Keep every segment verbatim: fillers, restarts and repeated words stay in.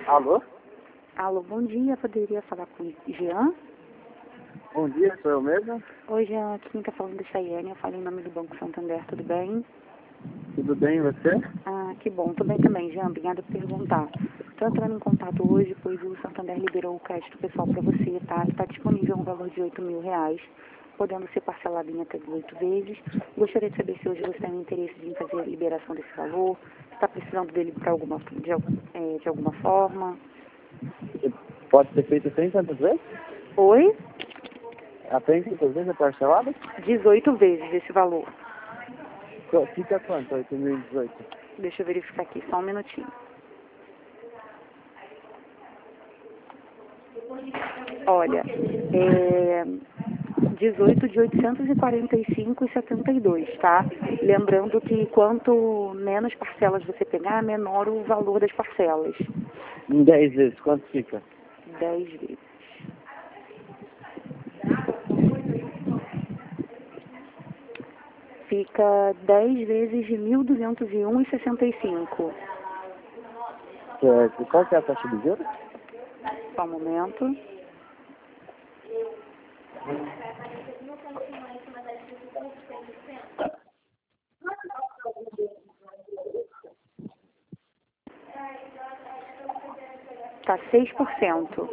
Alô? Alô, bom dia. Poderia falar com o Jean? Bom dia, sou eu mesmo? Oi, Jean. Aqui quem está falando é Chayane. Eu falo em nome do Banco Santander. Tudo bem? Tudo bem, e você? Ah, que bom. Tudo bem também, Jean. Obrigada por perguntar. Estou entrando em contato hoje, pois o Santander liberou o crédito pessoal para você, tá? Está disponível um valor de oito mil reais, podendo ser parcelado em até dezoito vezes. Gostaria de saber se hoje você tem interesse em fazer a liberação desse valor, se está precisando dele para alguma, de, al- eh, de alguma forma. Pode ser feito até em quantas vezes? Oi? Até em quantas vezes é parcelado? dezoito vezes esse valor. Qu- Fica quanto? oito mil e dezoito? Deixa eu verificar aqui, só um minutinho. Olha, é dezoito de oitocentos e quarenta e cinco e setenta e dois, tá? Lembrando que quanto menos parcelas você pegar, menor o valor das parcelas. Em dez vezes, quanto fica? dez vezes. Fica dez vezes de mil duzentos e um e sessenta e cinco. Certo. Qual que é a taxa de juros? Só um momento. Tá seis por cento.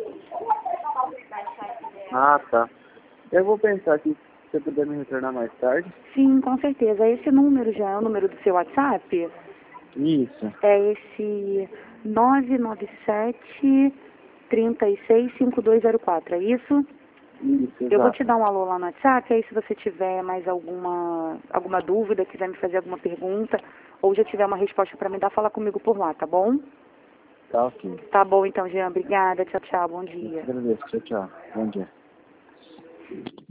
Ah, tá. Eu vou pensar aqui, se você puder me retornar mais tarde. Sim, com certeza. Esse número já é o número do seu WhatsApp? Isso. É esse nove nove sete, três seis, cinco dois zero quatro, é isso? Isso, Eu vou te exato. dar um alô lá no WhatsApp, aí se você tiver mais alguma, alguma dúvida, quiser me fazer alguma pergunta, ou já tiver uma resposta para me dar, fala comigo por lá, tá bom? Tá ok. Tá bom então, Jean, obrigada, tchau, tchau, bom Eu te dia. agradeço. Tchau, tchau. Bom dia.